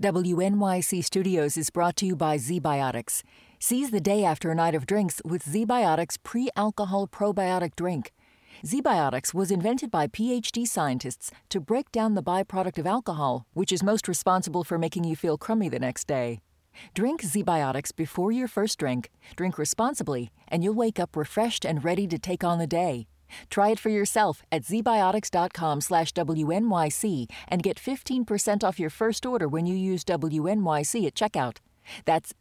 WNYC Studios is brought to you by ZBiotics. Seize the day after a night of drinks with ZBiotics pre-alcohol probiotic drink. ZBiotics was invented by PhD scientists to break down the byproduct of alcohol, which is most responsible for making you feel crummy the next day. Drink ZBiotics before your first drink, drink responsibly, and you'll wake up refreshed and ready to take on the day. Try it for yourself at zbiotics.com/WNYC and get 15% off your first order when you use WNYC at checkout. That's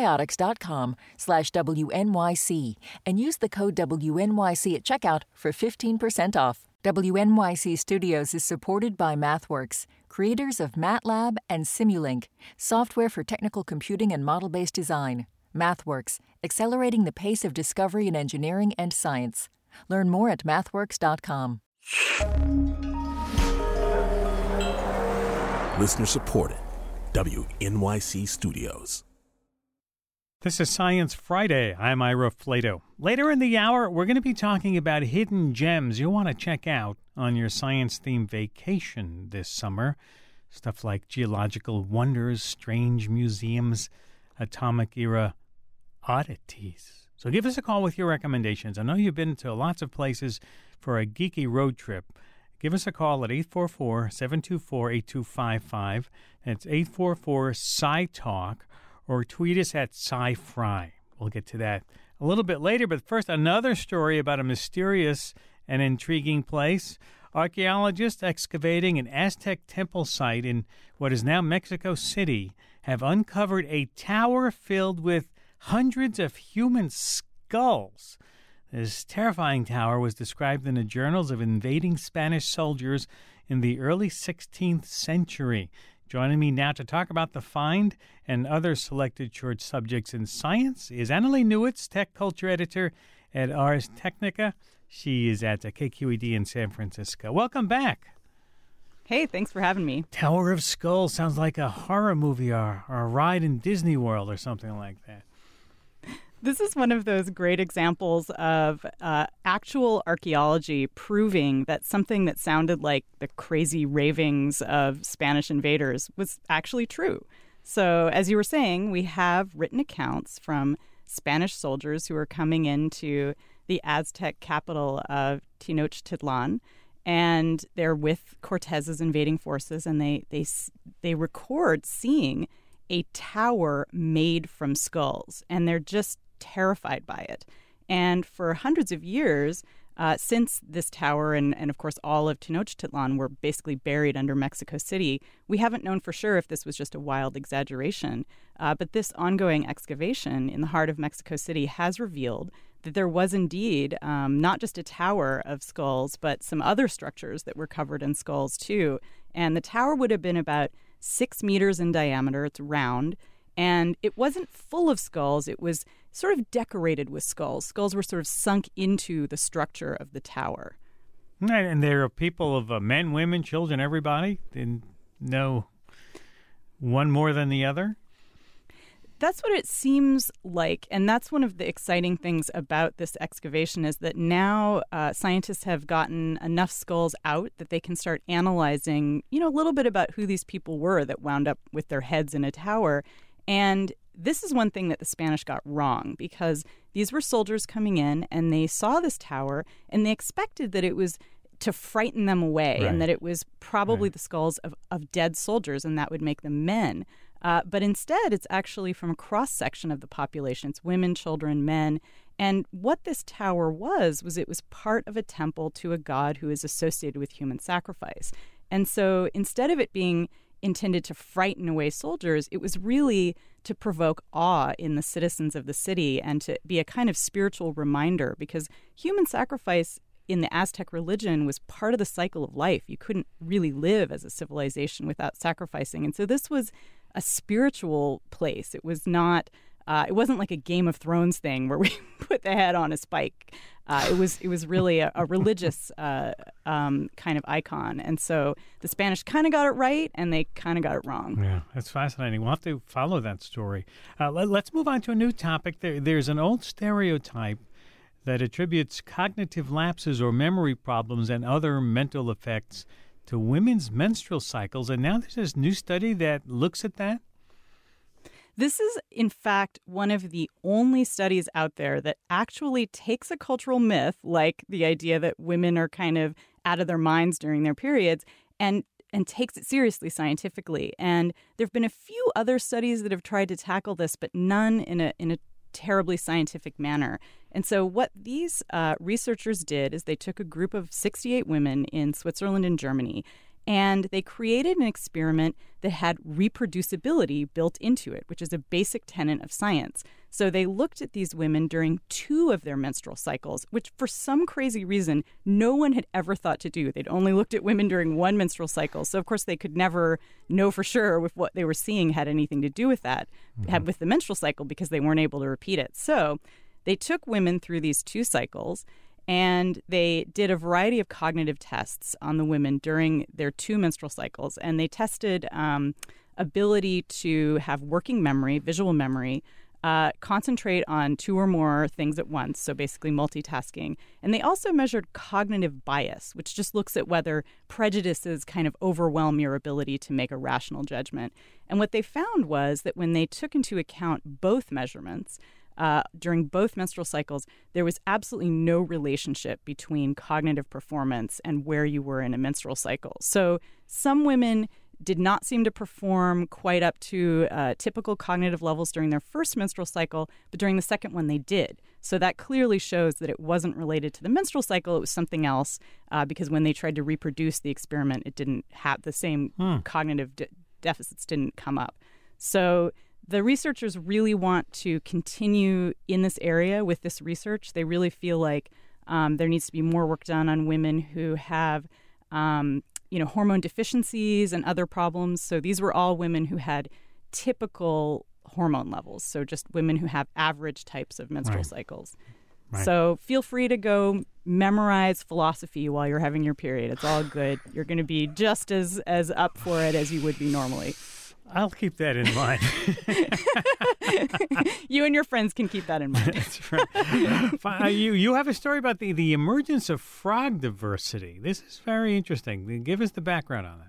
zbiotics.com/WNYC and use the code WNYC at checkout for 15% off. WNYC Studios is supported by MathWorks, creators of MATLAB and Simulink, software for technical computing and model-based design. MathWorks, accelerating the pace of discovery in engineering and science. Learn more at mathworks.com. Listener supported. WNYC Studios. This is Science Friday. I'm Ira Flato. Later in the hour, we're going to be talking about hidden gems you'll want to check out on your science-themed vacation this summer. Stuff like geological wonders, strange museums, atomic-era oddities. So give us a call with your recommendations. I know you've been to lots of places for a geeky road trip. Give us a call at 844-724-8255. That's 844-SciTalk, or tweet us at SciFry. We'll get to that a little bit later, but first, another story about a mysterious and intriguing place. Archaeologists excavating an Aztec temple site in what is now Mexico City have uncovered a tower filled with hundreds of human skulls. This terrifying tower was described in the journals of invading Spanish soldiers in the early 16th century. Joining me now to talk about the find and other selected short subjects in science is Annalee Newitz, tech culture editor at Ars Technica. She is at KQED in San Francisco. Welcome back. Hey, thanks for having me. Tower of Skulls sounds like a horror movie or a ride in Disney World or something like that. This is one of those great examples of actual archaeology proving that something that sounded like the crazy ravings of Spanish invaders was actually true. So, as you were saying, we have written accounts from Spanish soldiers who are coming into the Aztec capital of Tenochtitlan, and they're with Cortez's invading forces, and they record seeing a tower made from skulls, and they're just terrified by it. And for hundreds of years, since this tower and of course all of Tenochtitlan were basically buried under Mexico City, we haven't known for sure if this was just a wild exaggeration. But this ongoing excavation in the heart of Mexico City has revealed that there was indeed not just a tower of skulls, but some other structures that were covered in skulls too. And the tower would have been about 6 meters in diameter. It's round. And it wasn't full of skulls. It was sort of decorated with skulls. Skulls were sort of sunk into the structure of the tower. Right, and there are people of men, women, children, everybody. Didn't know one more than the other? That's what it seems like, and that's one of the exciting things about this excavation is that now scientists have gotten enough skulls out that they can start analyzing, a little bit about who these people were that wound up with their heads in a tower. And this is one thing that the Spanish got wrong, because these were soldiers coming in and they saw this tower and they expected that it was to frighten them away, right, and that it was probably the skulls of dead soldiers and that would make them men. But instead, it's actually from a cross-section of the population. It's women, children, men. And what this tower was it was part of a temple to a god who is associated with human sacrifice. And so instead of it being intended to frighten away soldiers, it was really to provoke awe in the citizens of the city and to be a kind of spiritual reminder, because human sacrifice in the Aztec religion was part of the cycle of life. You couldn't really live as a civilization without sacrificing. And so this was a spiritual place. It was not. It wasn't like a Game of Thrones thing where we put the head on a spike. It was really a religious kind of icon. And so the Spanish kind of got it right, and they kind of got it wrong. Yeah, that's fascinating. We'll have to follow that story. Let's move on to a new topic. There's an old stereotype that attributes cognitive lapses or memory problems and other mental effects to women's menstrual cycles. And now there's this new study that looks at that. This is, in fact, one of the only studies out there that actually takes a cultural myth, like the idea that women are kind of out of their minds during their periods, and takes it seriously scientifically. And there have been a few other studies that have tried to tackle this, but none in a terribly scientific manner. And so what these researchers did is they took a group of 68 women in Switzerland and Germany, and they created an experiment that had reproducibility built into it, which is a basic tenet of science. So they looked at these women during 2 of their menstrual cycles, which for some crazy reason, no one had ever thought to do. They'd only looked at women during 1 menstrual cycle. So, of course, they could never know for sure if what they were seeing had anything to do with that, had with the menstrual cycle, because they weren't able to repeat it. So they took women through these 2 cycles, and they did a variety of cognitive tests on the women during their 2 menstrual cycles. And they tested ability to have working memory, visual memory, concentrate on 2 or more things at once, so basically multitasking. And they also measured cognitive bias, which just looks at whether prejudices kind of overwhelm your ability to make a rational judgment. And what they found was that when they took into account both measurements, during both menstrual cycles, there was absolutely no relationship between cognitive performance and where you were in a menstrual cycle. So some women did not seem to perform quite up to typical cognitive levels during their first menstrual cycle, but during the second one they did. So that clearly shows that it wasn't related to the menstrual cycle, it was something else, because when they tried to reproduce the experiment, it didn't have the same cognitive deficits didn't come up. So the researchers really want to continue in this area with this research. They really feel like there needs to be more work done on women who have hormone deficiencies and other problems. So these were all women who had typical hormone levels, so just women who have average types of menstrual cycles. Right. So feel free to go memorize philosophy while you're having your period. It's all good. You're going to be just as up for it as you would be normally. I'll keep that in mind. You and your friends can keep that in mind. That's right. You have a story about the emergence of frog diversity. This is very interesting. Give us the background on that.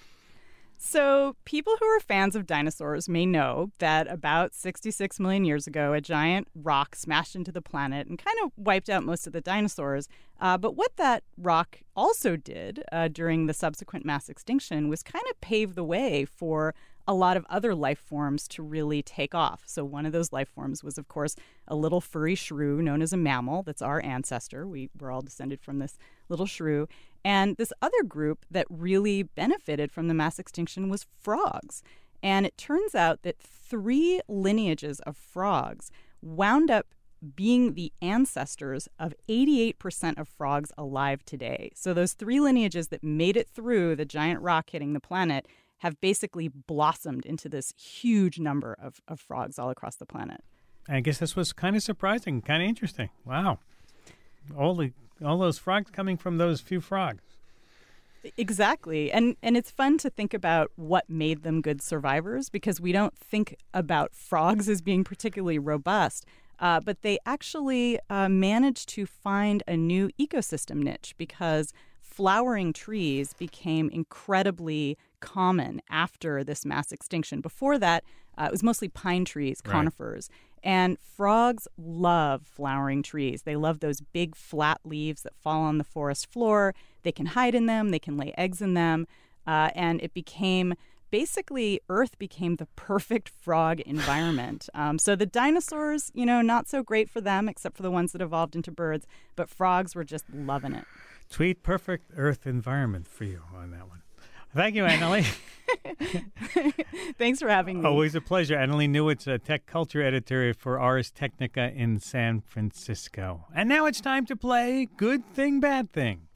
So people who are fans of dinosaurs may know that about 66 million years ago, a giant rock smashed into the planet and kind of wiped out most of the dinosaurs. But what that rock also did during the subsequent mass extinction was kind of pave the way for a lot of other life forms to really take off. So one of those life forms was, of course, a little furry shrew known as a mammal. That's our ancestor. We're all descended from this little shrew. And this other group that really benefited from the mass extinction was frogs. And it turns out that 3 lineages of frogs wound up being the ancestors of 88% of frogs alive today. So those 3 lineages that made it through the giant rock hitting the planet have basically blossomed into this huge number of frogs all across the planet. I guess this was kind of surprising, kind of interesting. Wow. All those frogs coming from those few frogs. Exactly. And it's fun to think about what made them good survivors, because we don't think about frogs as being particularly robust. But they actually managed to find a new ecosystem niche, because flowering trees became incredibly common after this mass extinction. Before that, it was mostly pine trees, conifers. Right. And frogs love flowering trees. They love those big flat leaves that fall on the forest floor. They can hide in them. They can lay eggs in them. And it became basically, Earth became the perfect frog environment. So the dinosaurs, not so great for them, except for the ones that evolved into birds. But frogs were just loving it. Tweet perfect Earth environment for you on that one. Thank you, Annalee. Thanks for having me. Always a pleasure. Annalee Newitz, a tech culture editor for Ars Technica in San Francisco. And now it's time to play Good Thing, Bad Thing.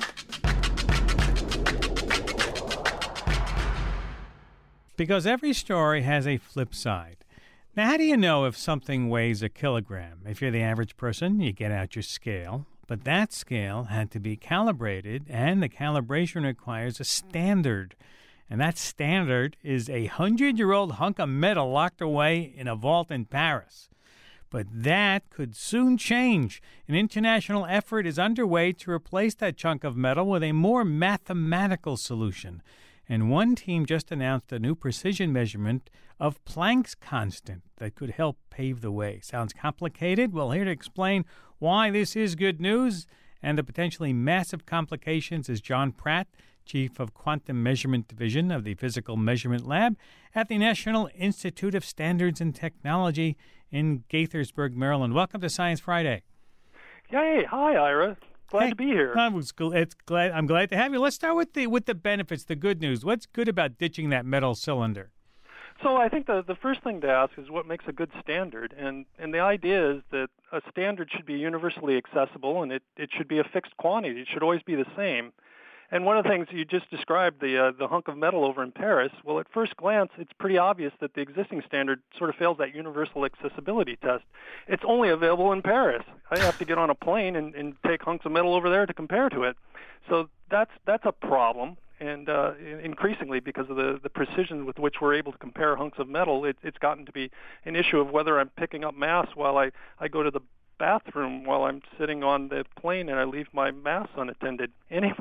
Because every story has a flip side. Now, how do you know if something weighs a kilogram? If you're the average person, you get out your scale. But that scale had to be calibrated, and the calibration requires a standard. And that standard is a 100-year-old hunk of metal locked away in a vault in Paris. But that could soon change. An international effort is underway to replace that chunk of metal with a more mathematical solution. And one team just announced a new precision measurement of Planck's constant that could help pave the way. Sounds complicated? Well, here to explain why this is good news and the potentially massive complications is John Pratt, Chief of Quantum Measurement Division of the Physical Measurement Lab at the National Institute of Standards and Technology in Gaithersburg, Maryland. Welcome to Science Friday. Hey, hi, Ira. Glad to be here. I'm glad to have you. Let's start with the benefits, the good news. What's good about ditching that metal cylinder? So I think the first thing to ask is what makes a good standard. And the idea is that a standard should be universally accessible, and it should be a fixed quantity. It should always be the same. And one of the things you just described, the hunk of metal over in Paris, well, at first glance, it's pretty obvious that the existing standard sort of fails that universal accessibility test. It's only available in Paris. I have to get on a plane and take hunks of metal over there to compare to it. So that's a problem. And increasingly, because of the precision with which we're able to compare hunks of metal, it's gotten to be an issue of whether I'm picking up mass while I go to the bathroom while I'm sitting on the plane and I leave my mass unattended. Anyway,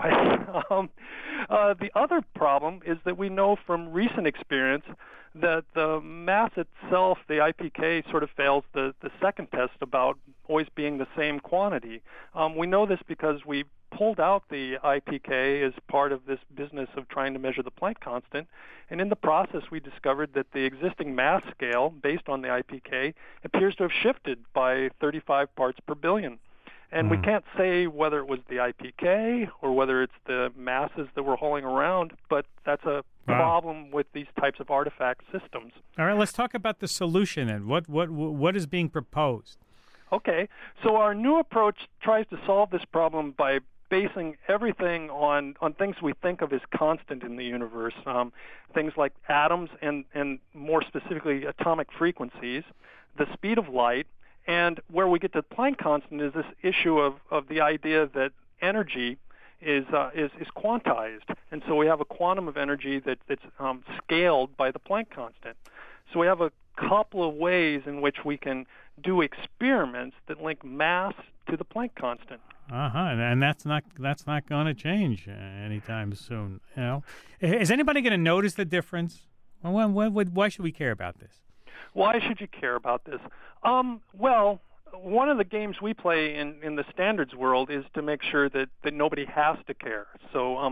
the other problem is that we know from recent experience that the mass itself, the IPK, sort of fails the second test about always being the same quantity. We know this because we pulled out the IPK as part of this business of trying to measure the Planck constant, and in the process we discovered that the existing mass scale based on the IPK appears to have shifted by 35 parts per billion. And we can't say whether it was the IPK or whether it's the masses that we're hauling around, but that's a problem with these types of artifact systems. All right, let's talk about the solution and what is being proposed. Okay, so our new approach tries to solve this problem by basing everything on things we think of as constant in the universe, things like atoms and more specifically atomic frequencies, the speed of light, and where we get to Planck constant is this issue of the idea that energy is quantized, and so we have a quantum of energy that's scaled by the Planck constant. So we have a couple of ways in which we can do experiments that link mass to the Planck constant. And that's not going to change anytime soon. You know, is anybody going to notice the difference? Why should we care about this? Why should you care about this? Well, one of the games we play in the standards world is to make sure that nobody has to care. So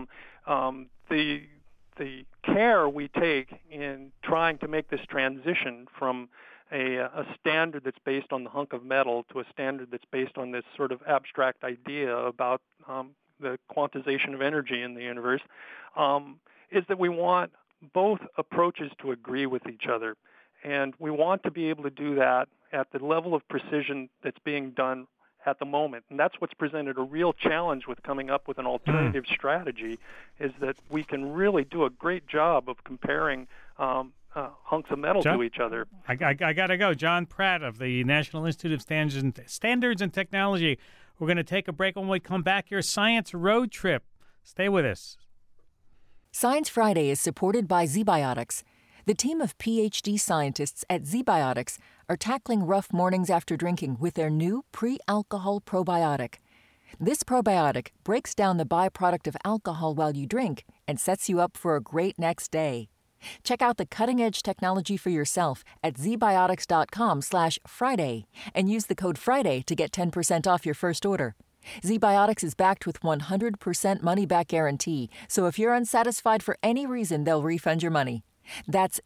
the care we take in trying to make this transition from a standard that's based on the hunk of metal to a standard that's based on this sort of abstract idea about the quantization of energy in the universe is that we want both approaches to agree with each other. And we want to be able to do that at the level of precision that's being done at the moment. And that's what's presented a real challenge with coming up with an alternative strategy, is that we can really do a great job of comparing hunks of metal to each other. I got to go. John Pratt of the National Institute of Standards and Technology. We're going to take a break. When we come back, your science road trip. Stay with us. Science Friday is supported by ZBiotics. The team of PhD scientists at ZBiotics are tackling rough mornings after drinking with their new pre-alcohol probiotic. This probiotic breaks down the byproduct of alcohol while you drink and sets you up for a great next day. Check out the cutting-edge technology for yourself at zbiotics.com/Friday and use the code Friday to get 10% off your first order. ZBiotics is backed with 100% money-back guarantee, so if you're unsatisfied for any reason, they'll refund your money. That's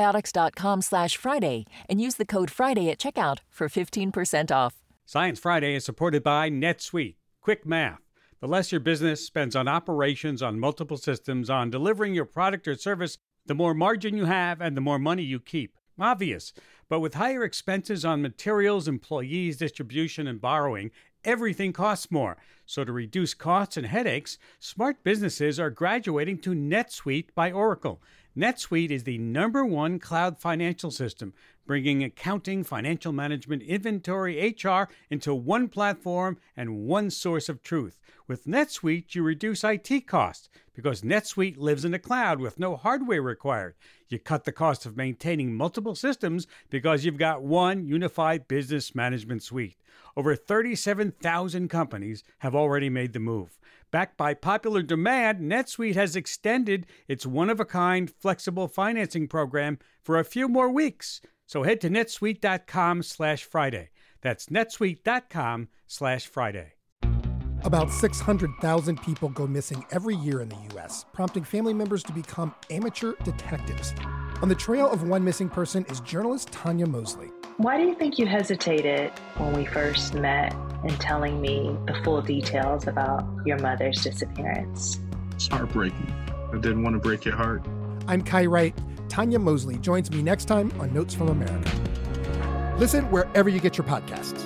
zbiotics.com/Friday and use the code Friday at checkout for 15% off. Science Friday is supported by NetSuite. Quick math. The less your business spends on operations, on multiple systems, on delivering your product or service, the more margin you have and the more money you keep. Obvious. But with higher expenses on materials, employees, distribution, and borrowing, everything costs more. So to reduce costs and headaches, smart businesses are graduating to NetSuite by Oracle. NetSuite is the #1 cloud financial system, bringing accounting, financial management, inventory, HR into one platform and one source of truth. With NetSuite, you reduce IT costs because NetSuite lives in the cloud with no hardware required. You cut the cost of maintaining multiple systems because you've got one unified business management suite. Over 37,000 companies have already made the move. Backed by popular demand, NetSuite has extended its one-of-a-kind flexible financing program for a few more weeks. So head to netsuite.com/Friday. That's netsuite.com/Friday. About 600,000 people go missing every year in the U.S., prompting family members to become amateur detectives. On the trail of one missing person is journalist Tanya Mosley. Why do you think you hesitated when we first met in telling me the full details about your mother's disappearance? It's heartbreaking. I didn't want to break your heart. I'm Kai Wright. Tanya Mosley joins me next time on Notes from America. Listen wherever you get your podcasts.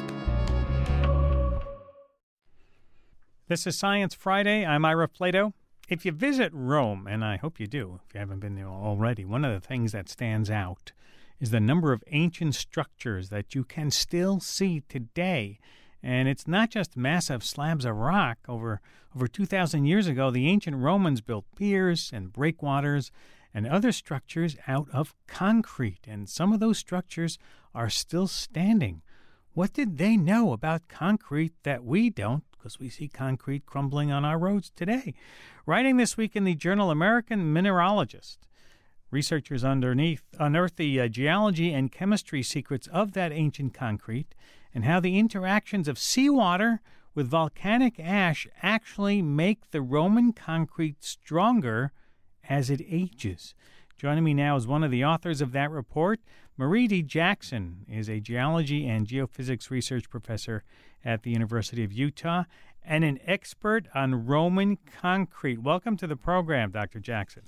This is Science Friday. I'm Ira Flato. If you visit Rome, and I hope you do if you haven't been there already, one of the things that stands out is the number of ancient structures that you can still see today. And it's not just massive slabs of rock. Over 2,000 years ago, the ancient Romans built piers and breakwaters and other structures out of concrete. And some of those structures are still standing. What did they know about concrete that we don't? Because we see concrete crumbling on our roads today. Writing this week in the journal American Mineralogist, researchers unearth the geology and chemistry secrets of that ancient concrete and how the interactions of seawater with volcanic ash actually make the Roman concrete stronger as it ages. Joining me now is one of the authors of that report. Marie D. Jackson is a geology and geophysics research professor at the University of Utah and an expert on Roman concrete. Welcome to the program, Dr. Jackson.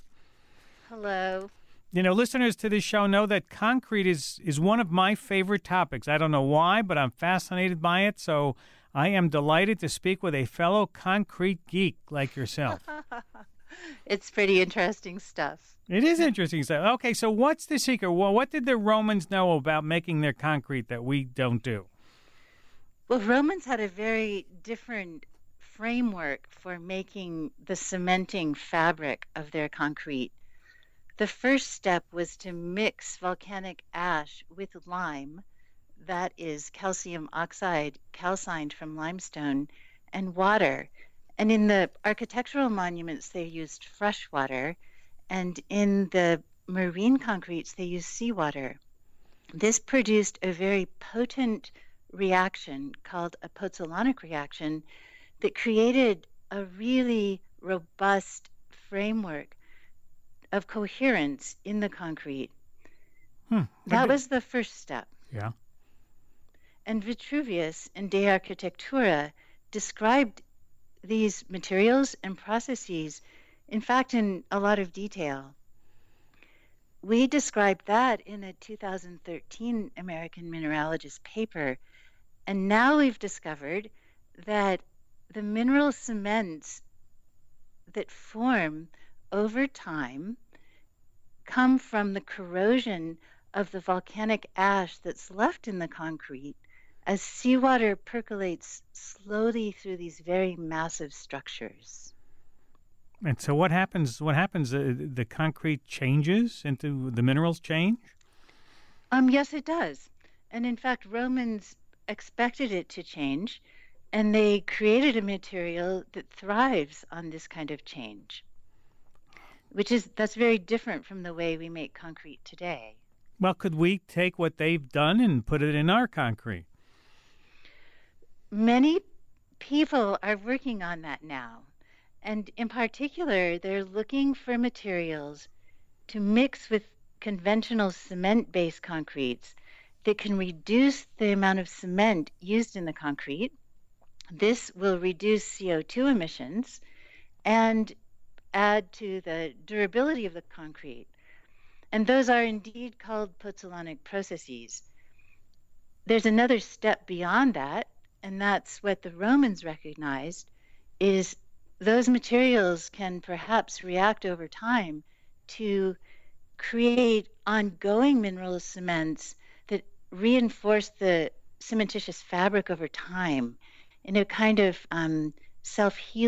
Hello. You know, listeners to this show know that concrete is one of my favorite topics. I don't know why, but I'm fascinated by it, so I am delighted to speak with a fellow concrete geek like yourself. It's pretty interesting stuff. It is interesting stuff. Okay, so what's the secret? Well, what did the Romans know about making their concrete that we don't do? Well, Romans had a very different framework for making the cementing fabric of their concrete. The first step was to mix volcanic ash with lime, that is calcium oxide calcined from limestone, and water. And in the architectural monuments, they used fresh water, and in the marine concretes, they used seawater. This produced a very potent reaction called a pozzolanic reaction that created a really robust framework of coherence in the concrete. That was the first step. Yeah. And Vitruvius in De Architectura described these materials and processes, in fact, in a lot of detail. We described that in a 2013 American Mineralogist paper, and now we've discovered that the mineral cements that form over time come from the corrosion of the volcanic ash that's left in the concrete as seawater percolates slowly through these very massive structures. And so what happens? The concrete changes into the minerals change? Yes, it does. And in fact, Romans expected it to change, and they created a material that thrives on this kind of change, that's very different from the way we make concrete today. Well, could we take what they've done and put it in our concrete? Many people are working on that now. And in particular, they're looking for materials to mix with conventional cement-based concretes that can reduce the amount of cement used in the concrete. This will reduce CO2 emissions and add to the durability of the concrete. And those are indeed called pozzolanic processes. There's another step beyond that, and that's what the Romans recognized, is those materials can perhaps react over time to create ongoing mineral cements that reinforce the cementitious fabric over time in a kind of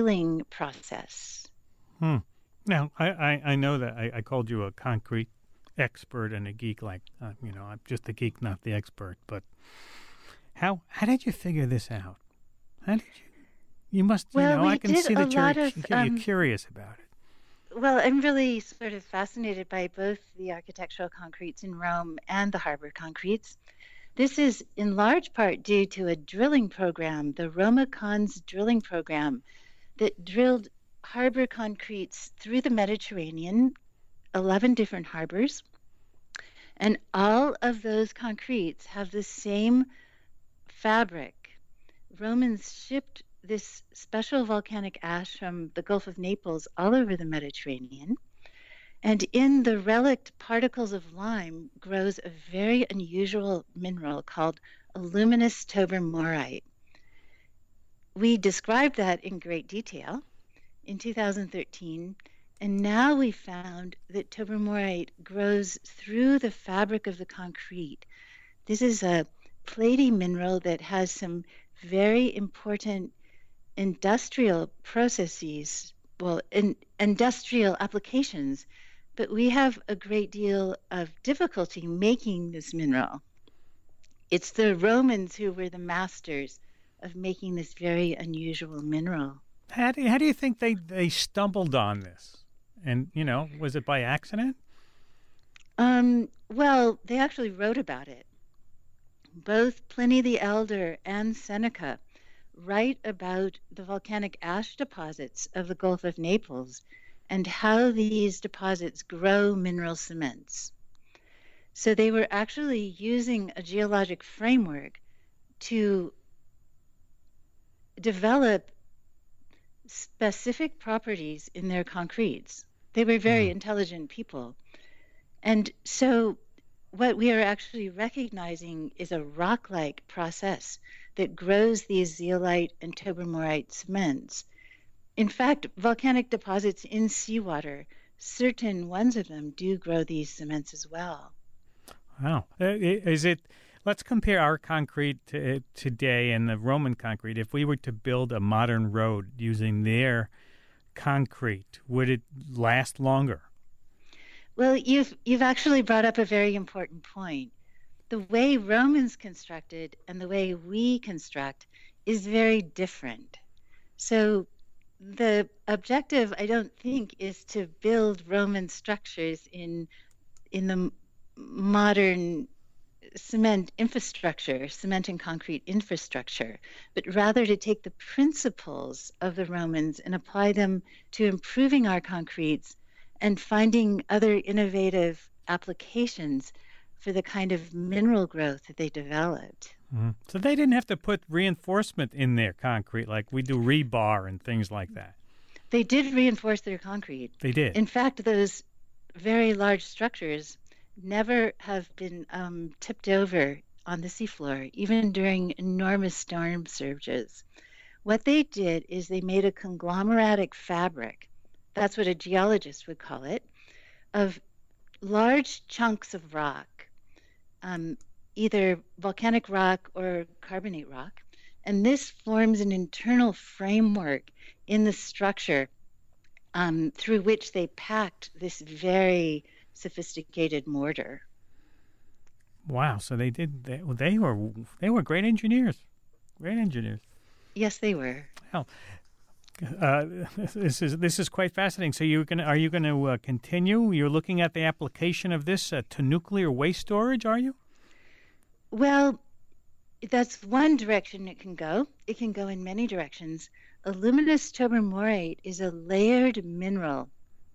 self-healing process. Now, I know that I called you a concrete expert and a geek like, I'm just a geek, not the expert. But how did you figure this out? How did you must, I can see that you're curious about it. Well, I'm really sort of fascinated by both the architectural concretes in Rome and the harbor concretes. This is in large part due to a drilling program, the Roma Cons drilling program, that drilled harbor concretes through the Mediterranean, 11 different harbors. And all of those concretes have the same fabric. Romans shipped this special volcanic ash from the Gulf of Naples all over the Mediterranean. And in the relict particles of lime grows a very unusual mineral called aluminous tobermorite. We described that in great detail in 2013, and now we found that tobermorite grows through the fabric of the concrete. This is a platy mineral that has some very important industrial processes, industrial applications, but we have a great deal of difficulty making this mineral. It's the Romans who were the masters of making this very unusual mineral. How do you think they stumbled on this? And, was it by accident? Well, they actually wrote about it. Both Pliny the Elder and Seneca write about the volcanic ash deposits of the Gulf of Naples and how these deposits grow mineral cements. So they were actually using a geologic framework to develop specific properties in their concretes. They were very intelligent people. And so what we are actually recognizing is a rock-like process that grows these zeolite and tobermorite cements. In fact, volcanic deposits in seawater, certain ones of them do grow these cements as well. Wow. Let's compare our concrete today and the Roman concrete. If we were to build a modern road using their concrete, would it last longer? Well, you've actually brought up a very important point. The way Romans constructed and the way we construct is very different. So the objective, I don't think, is to build Roman structures in the modern cement and concrete infrastructure, but rather to take the principles of the Romans and apply them to improving our concretes and finding other innovative applications for the kind of mineral growth that they developed. Mm-hmm. So they didn't have to put reinforcement in their concrete like we do rebar and things like that. They did reinforce their concrete. They did. In fact, those very large structures never have been tipped over on the seafloor, even during enormous storm surges. What they did is they made a conglomeratic fabric, that's what a geologist would call it, of large chunks of rock, either volcanic rock or carbonate rock. And this forms an internal framework in the structure through which they packed this very sophisticated mortar. Wow! So they were great engineers. Great engineers. Yes, they were. Well, this is quite fascinating. So are you going to continue? You're looking at the application of this to nuclear waste storage, are you? Well, that's one direction it can go. It can go in many directions. Aluminous tobermorite is a layered mineral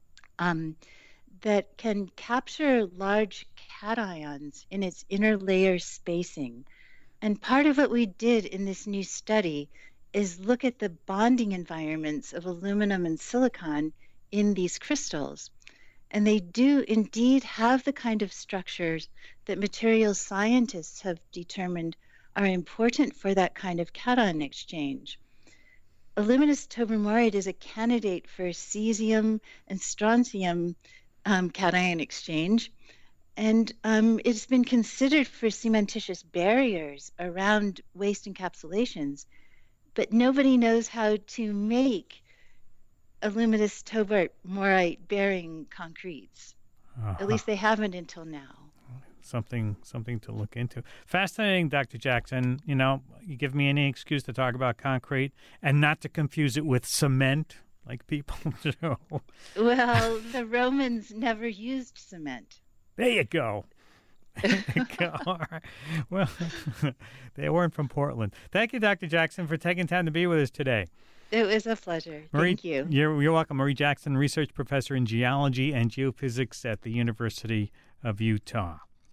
that can capture large cations in its inner layer spacing. And part of what we did in this new study is look at the bonding environments of aluminum and silicon in these crystals. And they do indeed have the kind of structures that materials scientists have determined are important for that kind of cation exchange. Aluminous tobermorite is a candidate for cesium and strontium cation exchange, and it's been considered for cementitious barriers around waste encapsulations, but nobody knows how to make aluminous tobermorite bearing concretes. At least they haven't until now. Something to look into. Fascinating, Dr. Jackson. You know, you give me any excuse to talk about concrete and not to confuse it with cement like people do. Well, the Romans never used cement. There you go. All right. Well, they weren't from Portland. Thank you, Dr. Jackson, for taking time to be with us today. It was a pleasure. Marie, Thank you. You're welcome. Marie Jackson, research professor in geology and geophysics at the University of Utah.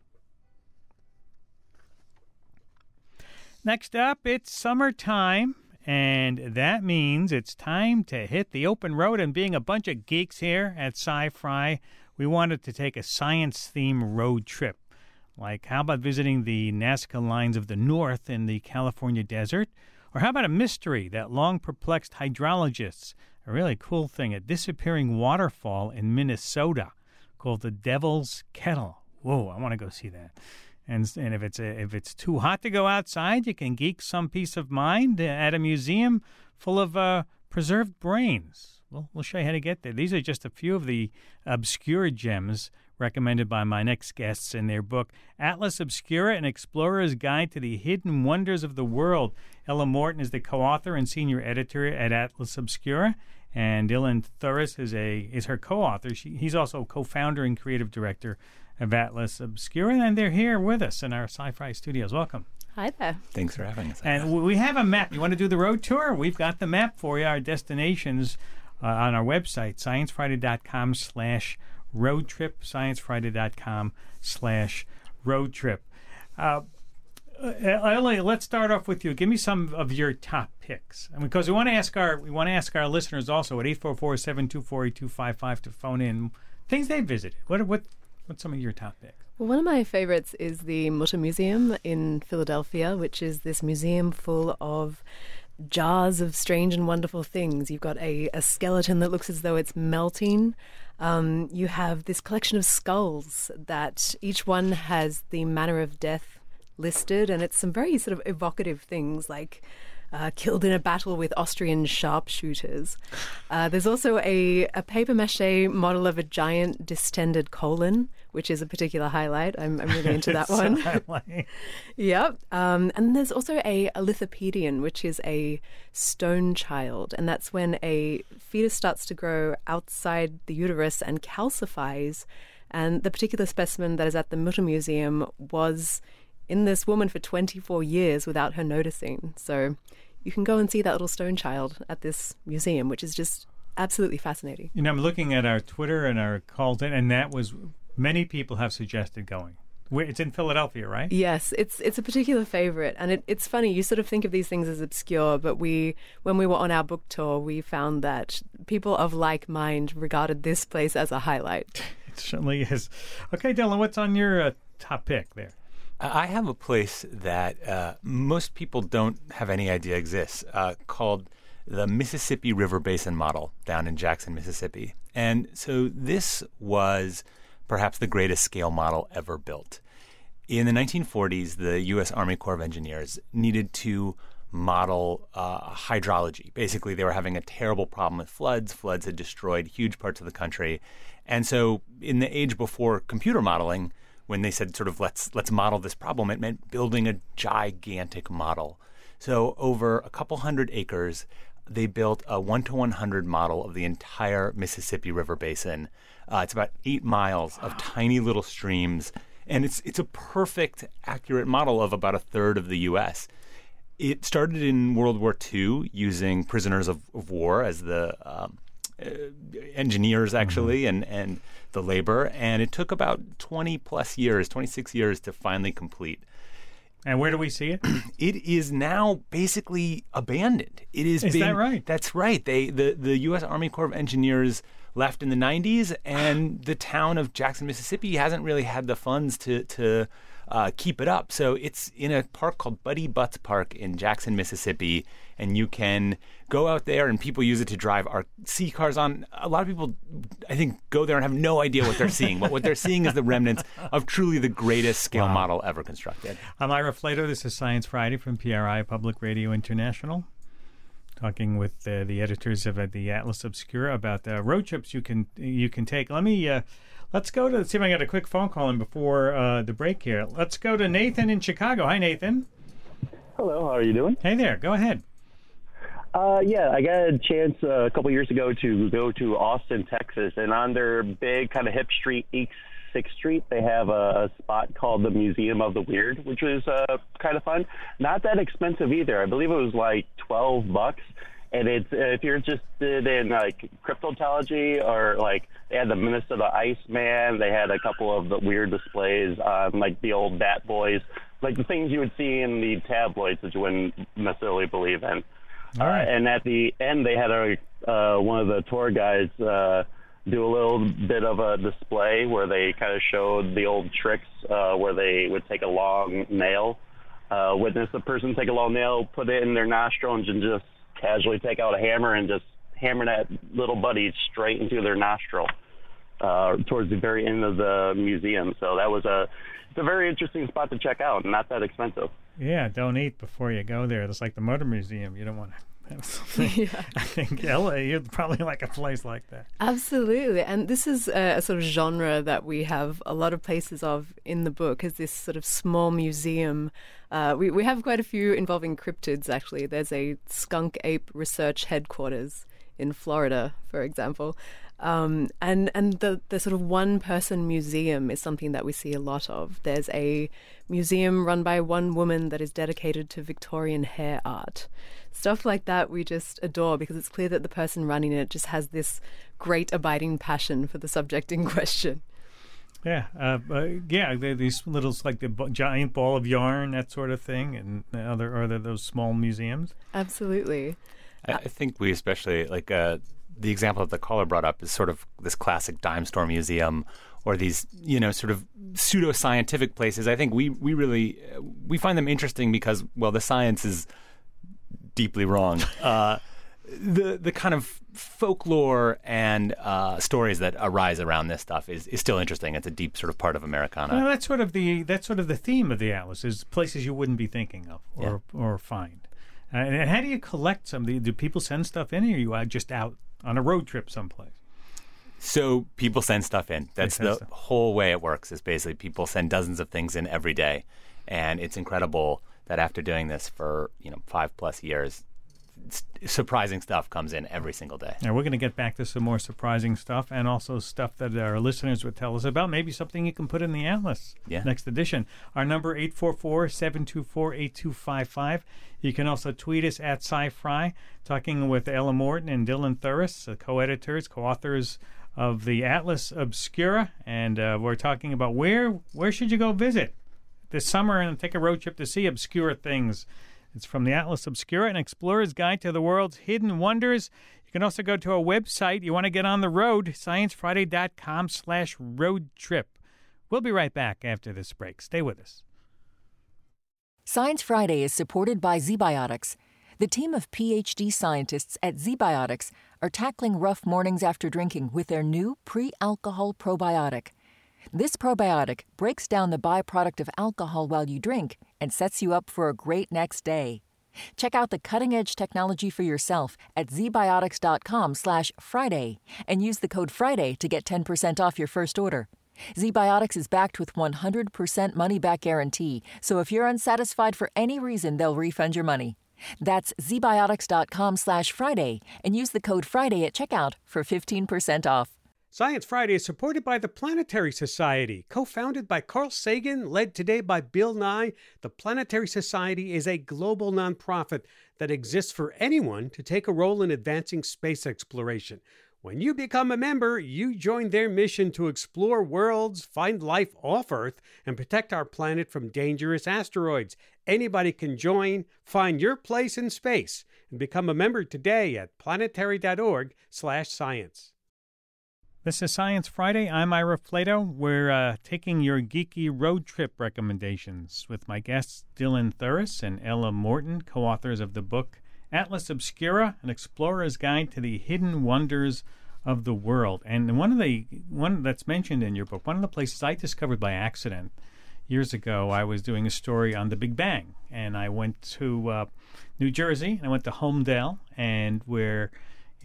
Next up, it's summertime, and that means it's time to hit the open road. And being a bunch of geeks here at Sci-Fi, we wanted to take a science-themed road trip. Like, how about visiting the Nazca Lines of the North in the California desert? Or how about a mystery that long perplexed hydrologists? A really cool thing, a disappearing waterfall in Minnesota called the Devil's Kettle. Whoa, I want to go see that. And if it's too hot to go outside, you can geek some peace of mind at a museum full of preserved brains. We'll show you how to get there. These are just a few of the obscure gems recommended by my next guests in their book, Atlas Obscura, An Explorer's Guide to the Hidden Wonders of the World. Ella Morton is the co-author and senior editor at Atlas Obscura, and Dylan Thuras is her co-author. He's also co-founder and creative director of Atlas Obscura, and they're here with us in our Sci-Fi studios. Welcome. Hi there. Thanks for having us. And we have a map. You want to do the road tour? We've got the map for you, our destinations on our website, sciencefriday.com/road trip, sciencefriday.com/road trip. Ellie, let's start off with you. Give me some of your top picks, because we want to ask our listeners also at 844-724-8255 to phone in things they visited. What's some of your top picks? Well, one of my favorites is the Mutter Museum in Philadelphia, which is this museum full of jars of strange and wonderful things. You've got a skeleton that looks as though it's melting. You have this collection of skulls that each one has the manner of death listed, and it's some very sort of evocative things like killed in a battle with Austrian sharpshooters. There's also a papier-mâché model of a giant distended colon, which is a particular highlight. I'm really into that one. Yep. And there's also a lithopedion, which is a stone child, and that's when a fetus starts to grow outside the uterus and calcifies. And the particular specimen that is at the Mutter Museum was in this woman for 24 years without her noticing. So you can go and see that little stone child at this museum, which is just absolutely fascinating. You know, I'm looking at our Twitter and our calls, and that was many people have suggested going. It's in Philadelphia, right? Yes, it's a particular favorite, and it's funny. You sort of think of these things as obscure, but when we were on our book tour, we found that people of like mind regarded this place as a highlight. It certainly is. Okay, Dylan, what's on your top pick there? I have a place that most people don't have any idea exists, called the Mississippi River Basin Model down in Jackson, Mississippi. And so this was perhaps the greatest scale model ever built. In the 1940s, the U.S. Army Corps of Engineers needed to model hydrology. Basically, they were having a terrible problem with floods. Floods had destroyed huge parts of the country. And so in the age before computer modeling, when they said sort of let's model this problem, it meant building a gigantic model. So over a couple hundred acres, they built a 1:100 model of the entire Mississippi River Basin. It's about 8 miles of tiny little streams, and it's a perfect, accurate model of about a third of the U.S. It started in World War II using prisoners of war as the engineers, actually, and the labor, and it took about 26 years to finally complete. And where do we see it? It is now basically abandoned. Is that right? That's right. The U.S. Army Corps of Engineers left in the 90s, and the town of Jackson, Mississippi hasn't really had the funds to keep it up. So it's in a park called Buddy Butts Park in Jackson, Mississippi, and you can go out there, and people use it to drive RC cars on. A lot of people, I think, go there and have no idea what they're seeing, but what they're seeing is the remnants of truly the greatest scale model ever constructed. I'm Ira Flato. This is Science Friday from PRI Public Radio International, talking with the editors of the Atlas Obscura about the road trips you can take. Let me Let's go to, see if I got a quick phone call in before the break here. Let's go to Nathan in Chicago. Hi, Nathan. Hello, how are you doing? Hey there, go ahead. Yeah, I got a chance a couple years ago to go to Austin, Texas, and on their big kind of hip street, East 6th Street, they have a spot called the Museum of the Weird, which was kind of fun. Not that expensive either. I believe it was like $12, and it's if you're interested in like cryptozoology or like they had the Minnesota Iceman, they had a couple of the weird displays on like the old Bat Boys, like the things you would see in the tabloids that you wouldn't necessarily believe in. All right. And at the end, they had one of the tour guides do a little bit of a display where they kind of showed the old tricks where they would take a long nail, witness a person take a long nail, put it in their nostril, and just casually take out a hammer and just hammer that little buddy straight into their nostril towards the very end of the museum. So that was it's a very interesting spot to check out and not that expensive. Yeah, don't eat before you go there. It's like the Motor Museum. You don't want to have something. Yeah. I think LA, you'd probably like a place like that. Absolutely. And this is a sort of genre that we have a lot of places of in the book, is this sort of small museum. We have quite a few involving cryptids, actually. There's a skunk ape research headquarters in Florida, for example. And the sort of one-person museum is something that we see a lot of. There's a museum run by one woman that is dedicated to Victorian hair art. Stuff like that we just adore because it's clear that the person running it just has this great abiding passion for the subject in question. Yeah, these little, like the giant ball of yarn, that sort of thing, and those small museums. Absolutely. I think we especially like the example that the caller brought up is sort of this classic dime store museum or these, sort of pseudo-scientific places. I think we really find them interesting because, well, the science is deeply wrong. The kind of folklore and stories that arise around this stuff is still interesting. It's a deep sort of part of Americana. Well, that's sort of the theme of the Atlas, is places you wouldn't be thinking of or find. And how do you collect some? Do people send stuff in, or are you just out on a road trip someplace? So people send stuff in. That's the whole way it works, is basically people send dozens of things in every day. And it's incredible that after doing this for 5+ years, surprising stuff comes in every single day. Now, we're going to get back to some more surprising stuff and also stuff that our listeners would tell us about. Maybe something you can put in the Atlas next edition. Our number, 844-724-8255. You can also tweet us at SciFri, talking with Ella Morton and Dylan Thuris, the co-editors, co-authors of the Atlas Obscura. And we're talking about where should you go visit this summer and take a road trip to see obscure things. It's from the Atlas Obscura, an explorer's guide to the world's hidden wonders. You can also go to our website. You want to get on the road, sciencefriday.com/road trip. We'll be right back after this break. Stay with us. Science Friday is supported by ZBiotics. The team of PhD scientists at ZBiotics are tackling rough mornings after drinking with their new pre-alcohol probiotic. This probiotic breaks down the byproduct of alcohol while you drink and sets you up for a great next day. Check out the cutting-edge technology for yourself at zbiotics.com/Friday and use the code Friday to get 10% off your first order. ZBiotics is backed with 100% money-back guarantee, so if you're unsatisfied for any reason, they'll refund your money. That's zbiotics.com/Friday and use the code Friday at checkout for 15% off. Science Friday is supported by the Planetary Society. Co-founded by Carl Sagan, led today by Bill Nye, the Planetary Society is a global nonprofit that exists for anyone to take a role in advancing space exploration. When you become a member, you join their mission to explore worlds, find life off Earth, and protect our planet from dangerous asteroids. Anybody can join. Find your place in space and become a member today at planetary.org/science. This is Science Friday. I'm Ira Flato. We're taking your geeky road trip recommendations with my guests Dylan Thuris and Ella Morton, co-authors of the book Atlas Obscura, an explorer's guide to the hidden wonders of the world. And one that's mentioned in your book, one of the places I discovered by accident years ago, I was doing a story on the Big Bang, and I went to New Jersey, and I went to Holmdel, and we're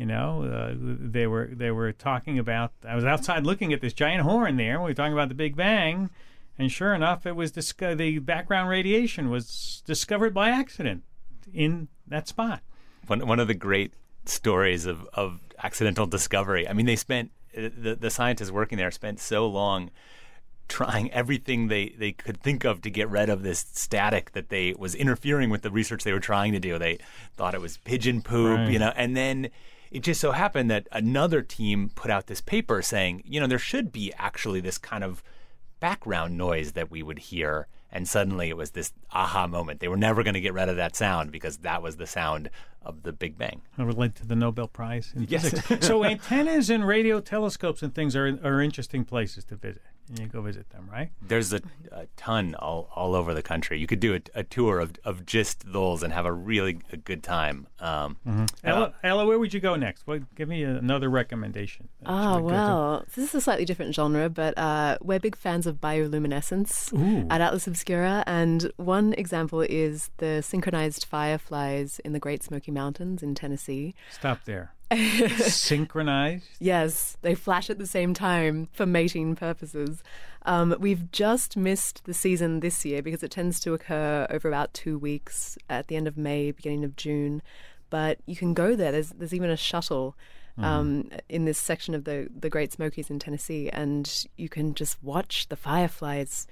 They were talking about. I was outside looking at this giant horn there. We were talking about the Big Bang, and sure enough, it was the background radiation was discovered by accident in that spot. One of the great stories of accidental discovery. I mean, they spent the scientists working there spent so long trying everything they could think of to get rid of this static that was interfering with the research they were trying to do. They thought it was pigeon poop, right. And then it just so happened that another team put out this paper saying, there should be actually this kind of background noise that we would hear. And suddenly it was this aha moment. They were never going to get rid of that sound because that was the sound of the Big Bang. Related to the Nobel Prize in Yes. physics. So antennas and radio telescopes and things are interesting places to visit. And you go visit them, right? There's a ton all over the country. You could do a tour of just those and have a really good time. Ella, where would you go next? Well, give me another recommendation. Well, this is a slightly different genre, but we're big fans of bioluminescence at Atlas Obscura, and one example is the synchronized fireflies in the Great Smoky Mountains in Tennessee. Stop there. Synchronized? Yes, they flash at the same time for mating purposes. We've just missed the season this year because it tends to occur over about 2 weeks at the end of May, beginning of June. But you can go there. There's even a shuttle in this section of the Great Smokies in Tennessee, and you can just watch the fireflies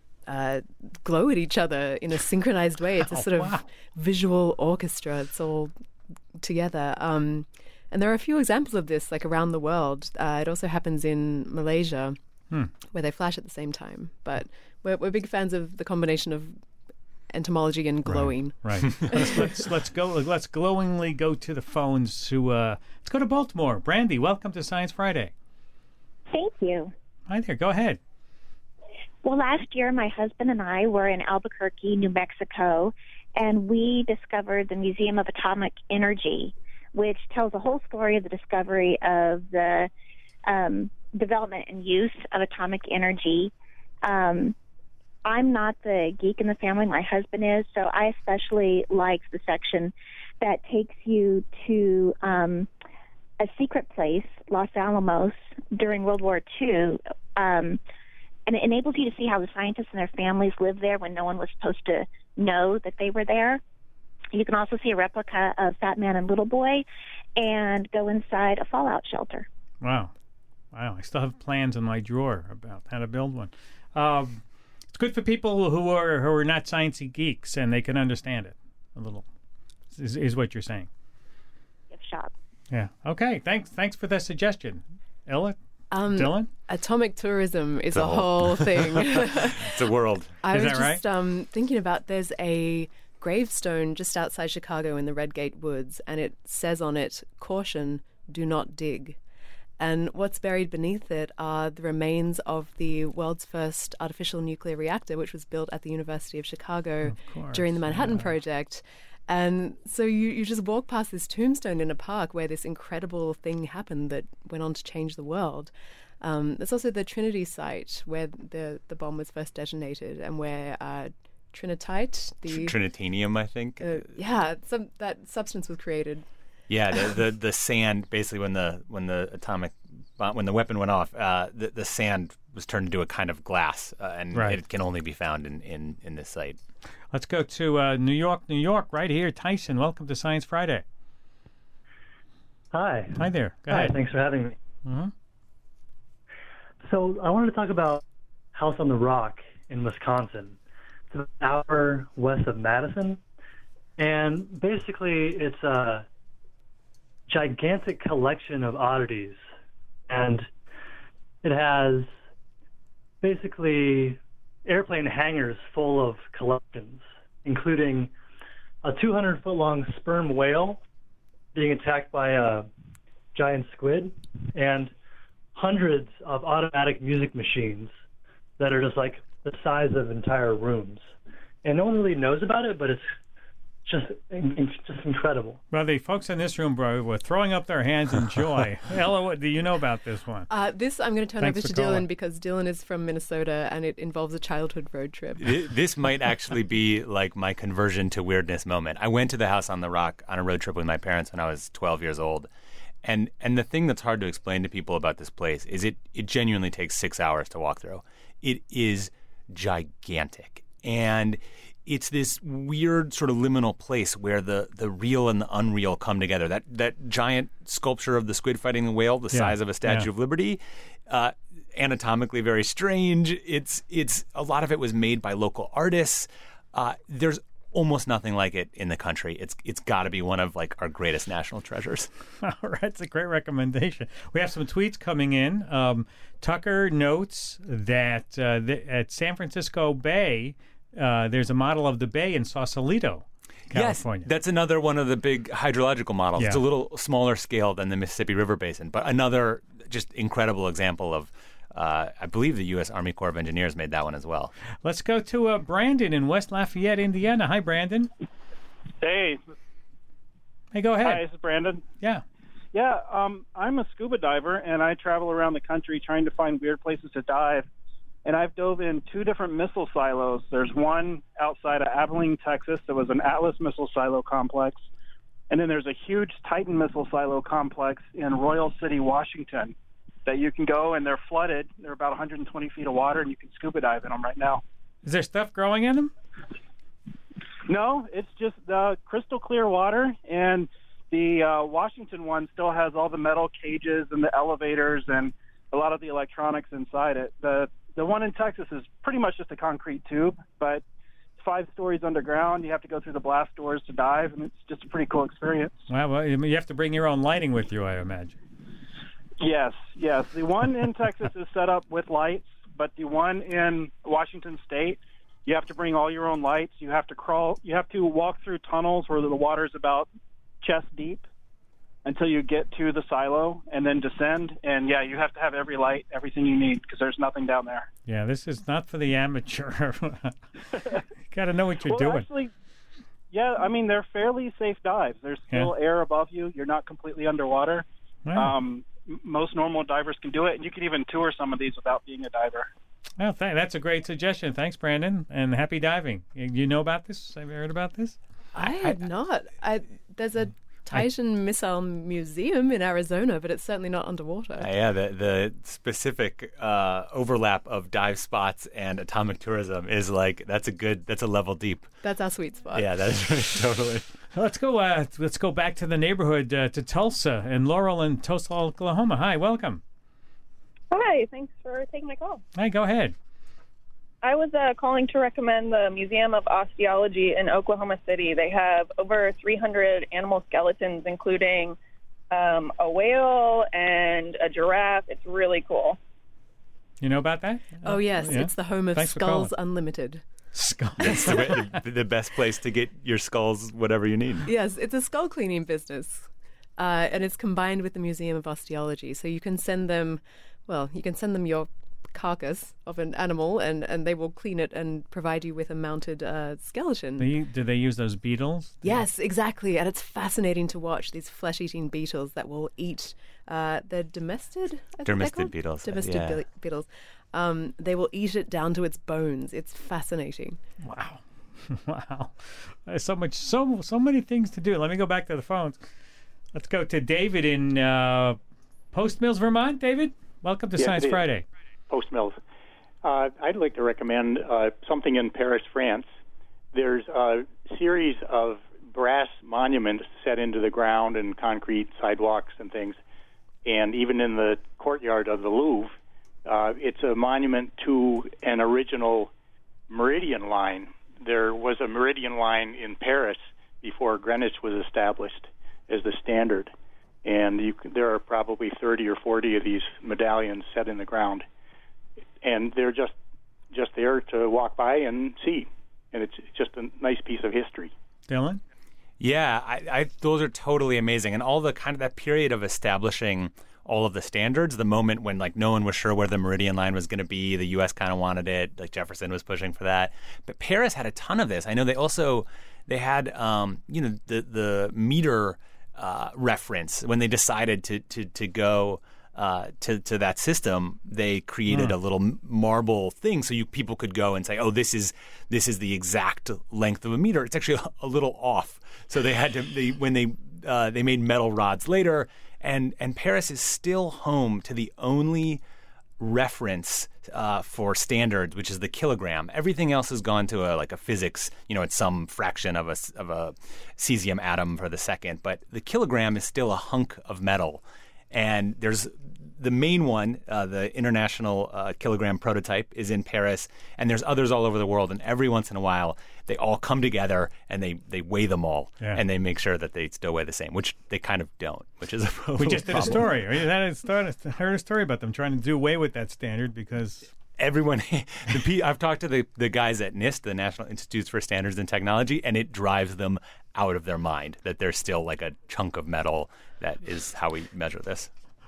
glow at each other in a synchronized way. It's a sort of visual orchestra. It's all together. And there are a few examples of this, like around the world. It also happens in Malaysia, where they flash at the same time. But we're big fans of the combination of entomology and glowing. Right. let's glowingly go to the phones. Let's go to Baltimore. Brandy, welcome to Science Friday. Thank you. Hi there. Go ahead. Well, last year, my husband and I were in Albuquerque, New Mexico, and we discovered the Museum of Atomic Energy, which tells the whole story of the discovery of the development and use of atomic energy. I'm not the geek in the family. My husband is, so I especially like the section that takes you to a secret place, Los Alamos, during World War II, and it enables you to see how the scientists and their families lived there when no one was supposed to know that they were there. You can also see a replica of Fat Man and Little Boy and go inside a fallout shelter. Wow. I still have plans in my drawer about how to build one. It's good for people who are not sciencey geeks, and they can understand it a little, is what you're saying. Gift shop. Yeah. Okay. Thanks for the suggestion. Ella? Dylan? Atomic tourism is a whole thing. It's a world. I is was that just thinking about, there's a gravestone just outside Chicago in the Redgate Woods, and it says on it, "Caution, do not dig." And what's buried beneath it are the remains of the world's first artificial nuclear reactor, which was built at the University of Chicago during the Manhattan Project. And so you just walk past this tombstone in a park where this incredible thing happened that went on to change the world. There's also the Trinity site where the bomb was first detonated, and where trinitite, Trinitanium, I think. That substance was created. Yeah, the sand, basically when the weapon went off, the sand was turned into a kind of glass, and it can only be found in this site. Let's go to New York, right here. Tyson, welcome to Science Friday. Hi. Hi there. Go ahead. Thanks for having me. Mm-hmm. So I wanted to talk about House on the Rock in Wisconsin. It's an hour west of Madison, and basically it's a gigantic collection of oddities, and it has basically airplane hangars full of collections, including a 200-foot-long sperm whale being attacked by a giant squid, and hundreds of automatic music machines that are just like the size of entire rooms. And no one really knows about it, but it's just incredible. Well, the folks in this room, bro, were throwing up their hands in joy. Ella, what do you know about this one? This I'm going to turn over to Dylan, because Dylan is from Minnesota, and it involves a childhood road trip. This might actually be like my conversion to weirdness moment. I went to the House on the Rock on a road trip with my parents when I was 12 years old, And the thing that's hard to explain to people about this place is it genuinely takes 6 hours to walk through. It is gigantic. And it's this weird sort of liminal place where the real and the unreal come together. That giant sculpture of the squid fighting the whale, the size of a Statue of Liberty, anatomically very strange. It's a lot of it was made by local artists. There's almost nothing like it in the country. It's got to be one of like our greatest national treasures. All right, it's a great recommendation. We have some tweets coming in. Tucker notes that at San Francisco Bay, there's a model of the bay in Sausalito, California. Yes, that's another one of the big hydrological models. Yeah. It's a little smaller scale than the Mississippi River Basin, but another just incredible example of, I believe the U.S. Army Corps of Engineers made that one as well. Let's go to Brandon in West Lafayette, Indiana. Hi, Brandon. Hey. Hey, go ahead. Hi, this is Brandon. Yeah. Yeah, I'm a scuba diver, and I travel around the country trying to find weird places to dive. And I've dove in 2 different missile silos. There's one outside of Abilene, Texas, that was an Atlas missile silo complex. And then there's a huge Titan missile silo complex in Royal City, Washington, that you can go, and they're flooded. They're about 120 feet of water, and you can scuba dive in them right now. Is there stuff growing in them? No, it's just crystal clear water, and the Washington one still has all the metal cages and the elevators and a lot of the electronics inside it. The one in Texas is pretty much just a concrete tube, but it's 5 stories underground. You have to go through the blast doors to dive, and it's just a pretty cool experience. Well, you have to bring your own lighting with you, I imagine. Yes. The one in Texas is set up with lights, but the one in Washington State, you have to bring all your own lights. You have to walk through tunnels where the water is about chest deep until you get to the silo and then descend. And, yeah, you have to have every light, everything you need, because there's nothing down there. Yeah, this is not for the amateur. You got to know what you're doing. Actually, yeah, I mean, they're fairly safe dives. There's still air above you. You're not completely underwater. Wow. Most normal divers can do it, and you can even tour some of these without being a diver. Well, that's a great suggestion. Thanks, Brandon, and happy diving. You know about this? Have you heard about this? I had not. There's a Titan Missile Museum in Arizona, but it's certainly not underwater. Yeah, the specific overlap of dive spots and atomic tourism is like that's a level deep. That's our sweet spot. Yeah, that is really totally. Let's go back to the neighborhood to Tulsa and Laurel in Tulsa, Oklahoma. Hi, welcome. Hi, thanks for taking my call. Hi, go ahead. I was calling to recommend the Museum of Osteology in Oklahoma City. They have over 300 animal skeletons, including a whale and a giraffe. It's really cool. You know about that? Oh, yes. Yeah. It's the home of Skulls Unlimited. Skulls. It's the best place to get your skulls, whatever you need. Yes, it's a skull cleaning business. And it's combined with the Museum of Osteology. So you can send them your carcass of an animal and they will clean it and provide you with a mounted skeleton. Do they use those beetles? Yes, exactly. And it's fascinating to watch these flesh-eating beetles that will eat the dermestid beetles. Dermestid beetles. They will eat it down to its bones. It's fascinating. Wow. Wow. There's so many things to do. Let me go back to the phones. Let's go to David in Post Mills, Vermont. David, welcome to Science Friday. Post Mills. I'd like to recommend something in Paris, France. There's a series of brass monuments set into the ground and concrete sidewalks and things. And even in the courtyard of the Louvre, it's a monument to an original meridian line. There was a meridian line in Paris before Greenwich was established as the standard. And there are probably 30 or 40 of these medallions set in the ground. And they're just there to walk by and see. And it's just a nice piece of history. Dylan? Yeah, those are totally amazing. And all the kind of that period of establishing all of the standards, the moment when like no one was sure where the meridian line was going to be, the U.S. kind of wanted it, like Jefferson was pushing for that. But Paris had a ton of this. I know they had the meter reference when they decided to go to that system. They created a little marble thing so people could go and say, oh, this is the exact length of a meter. It's actually a little off. So they had to when they made metal rods later, And Paris is still home to the only reference for standards, which is the kilogram. Everything else has gone to a physics, it's some fraction of a cesium atom per the second. But the kilogram is still a hunk of metal. And there's the main one, the international kilogram prototype, is in Paris, and there's others all over the world. And every once in a while, they all come together and they weigh them all, and they make sure that they still weigh the same, which they kind of don't, which is a We just did a story. I heard a story about them trying to do away with that standard because everyone. I've talked to the guys at NIST, the National Institutes for Standards and Technology, and it drives them out of their mind that there's still like a chunk of metal that is how we measure this.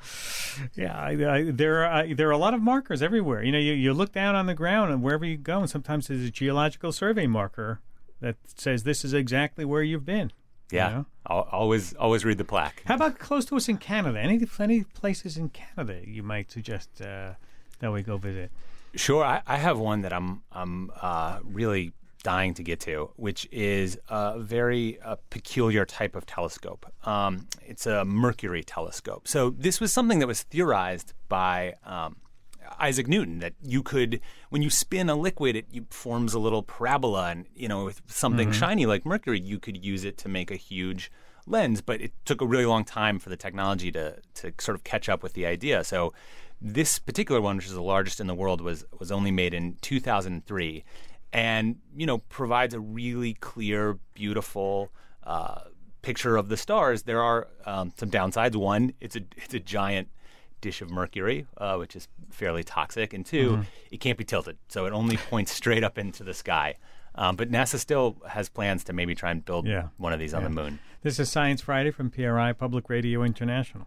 Yeah, there are a lot of markers everywhere. You look down on the ground and wherever you go, and sometimes there's a geological survey marker that says this is exactly where you've been. Yeah, I'll always read the plaque. How about close to us in Canada? Any places in Canada you might suggest that we go visit? Sure, I have one that I'm really dying to get to, which is a very peculiar type of telescope. It's a Mercury telescope. So this was something that was theorized by Isaac Newton, that you could, when you spin a liquid, it forms a little parabola, and with something shiny like Mercury, you could use it to make a huge lens. But it took a really long time for the technology to sort of catch up with the idea. So this particular one, which is the largest in the world, was only made in 2003. And, provides a really clear, beautiful picture of the stars. There are some downsides. One, it's a giant dish of mercury, which is fairly toxic. And two, it can't be tilted. So it only points straight up into the sky. But NASA still has plans to maybe try and build one of these on the moon. This is Science Friday from PRI, Public Radio International.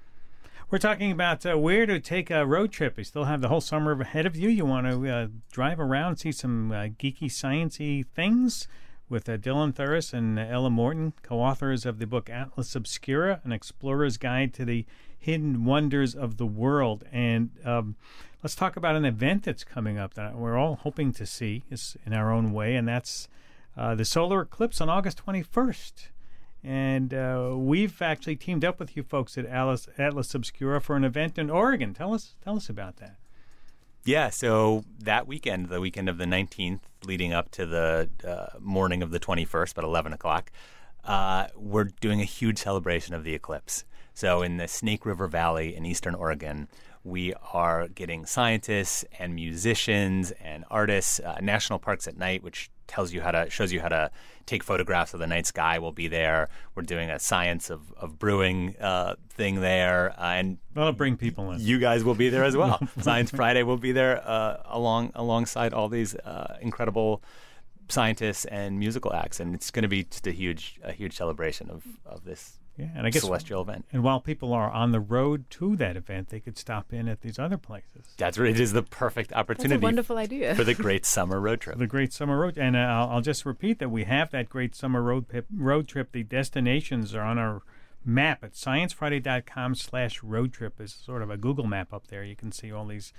We're talking about where to take a road trip. You still have the whole summer ahead of you. You want to drive around, see some geeky, sciencey things with Dylan Thuras and Ella Morton, co-authors of the book Atlas Obscura, An Explorer's Guide to the Hidden Wonders of the World. And let's talk about an event that's coming up that we're all hoping to see in our own way, and that's the solar eclipse on August 21st. And we've actually teamed up with you folks at Atlas Obscura for an event in Oregon. Tell us about that. Yeah, so that weekend, the weekend of the 19th, leading up to the morning of the 21st, about 11 o'clock, we're doing a huge celebration of the eclipse. So in the Snake River Valley in eastern Oregon, we are getting scientists and musicians and artists. National Parks at Night, which shows you how to take photographs of the night sky, will be there. We're doing a science of brewing thing there, and that'll bring people in. You guys will be there as well. Science Friday will be there alongside all these incredible scientists and musical acts, and it's going to be just a huge celebration of this. Yeah, and I guess celestial event. And while people are on the road to that event, they could stop in at these other places. That's right. It is the perfect opportunity. That's a wonderful idea. For the great summer road trip. The great summer road. And I'll just repeat that we have that great summer road trip. The destinations are on our map at sciencefriday.com/road trip. Is sort of a Google map up there. You can see all these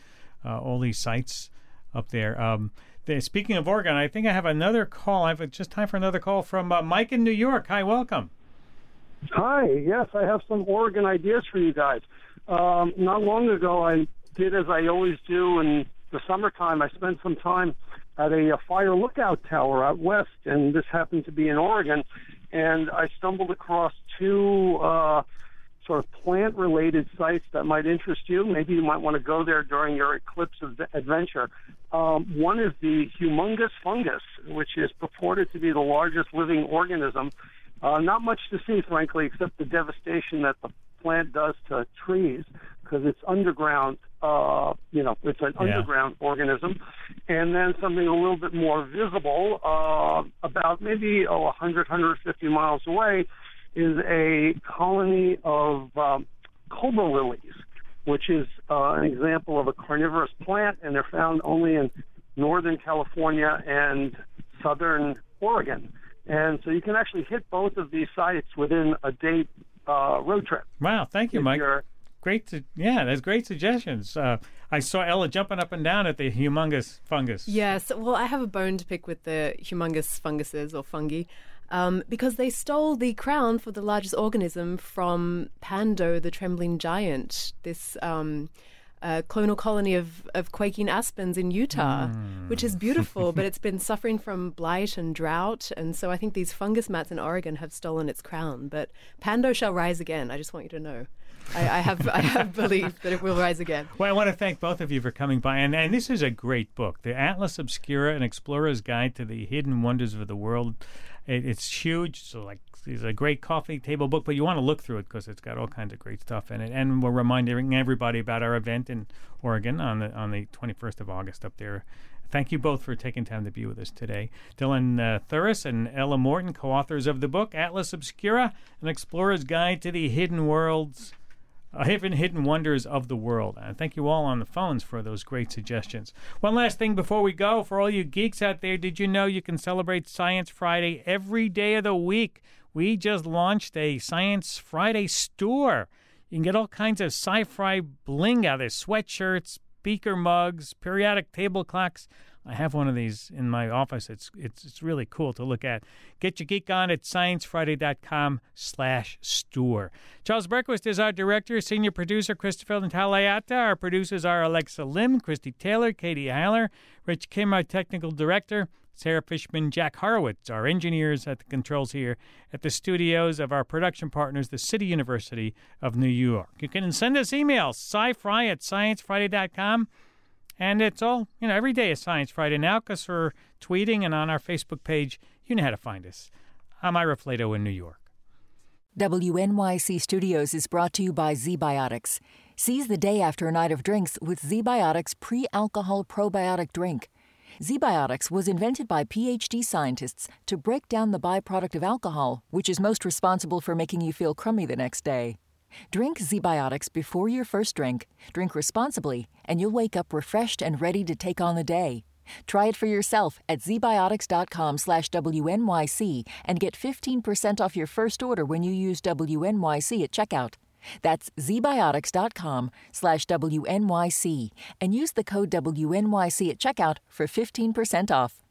sites up there. Speaking of Oregon, I think I have another call. I have just time for another call from Mike in New York. Hi, welcome. Hi, yes, I have some Oregon ideas for you guys. Not long ago, I did as I always do in the summertime. I spent some time at a fire lookout tower out west, and this happened to be in Oregon, and I stumbled across two sort of plant-related sites that might interest you. Maybe you might want to go there during your eclipse adventure. One is the humongous fungus, which is purported to be the largest living organism. Not much to see, frankly, except the devastation that the plant does to trees, because it's underground. It's an underground organism. And then something a little bit more visible, about maybe 100, 150 miles away, is a colony of cobra lilies, which is an example of a carnivorous plant, and they're found only in northern California and southern Oregon. And so you can actually hit both of these sites within a day road trip. Wow, thank you, Mike. That's great suggestions. I saw Ella jumping up and down at the humongous fungus. Yes, well, I have a bone to pick with the humongous funguses or fungi. Because they stole the crown for the largest organism from Pando, the trembling giant, this clonal colony of quaking aspens in Utah, which is beautiful, but it's been suffering from blight and drought. And so I think these fungus mats in Oregon have stolen its crown. But Pando shall rise again. I just want you to know. I have belief that it will rise again. Well, I want to thank both of you for coming by. And this is a great book, The Atlas Obscura, An Explorer's Guide to the Hidden Wonders of the World. It's huge, so it's a great coffee table book, but you want to look through it because it's got all kinds of great stuff in it. And we're reminding everybody about our event in Oregon on the 21st of August up there. Thank you both for taking time to be with us today. Dylan Thuras and Ella Morton, co-authors of the book, Atlas Obscura, An Explorer's Guide to the Hidden Wonders of the World. And thank you all on the phones for those great suggestions. One last thing before we go. For all you geeks out there, did you know you can celebrate Science Friday every day of the week? We just launched a Science Friday store. You can get all kinds of sci-fi bling out there, sweatshirts, beaker mugs, periodic table clocks. I have one of these in my office. It's really cool to look at. Get your geek on at sciencefriday.com/store. Charles Berquist is our director. Senior producer Christopher Ntalayata. Our producers are Alexa Lim, Christy Taylor, Katie Heiler, Rich Kim, our technical director, Sarah Fishman, Jack Horowitz, our engineers at the controls here at the studios of our production partners, the City University of New York. You can send us emails, scifry@sciencefriday.com. And it's all, every day is Science Friday now because we're tweeting and on our Facebook page. You know how to find us. I'm Ira Flato in New York. WNYC Studios is brought to you by ZBiotics. Seize the day after a night of drinks with ZBiotics pre-alcohol probiotic drink. ZBiotics was invented by PhD scientists to break down the byproduct of alcohol, which is most responsible for making you feel crummy the next day. Drink ZBiotics before your first drink, drink responsibly, and you'll wake up refreshed and ready to take on the day. Try it for yourself at zbiotics.com/WNYC and get 15% off your first order when you use WNYC at checkout. That's zbiotics.com/WNYC and use the code WNYC at checkout for 15% off.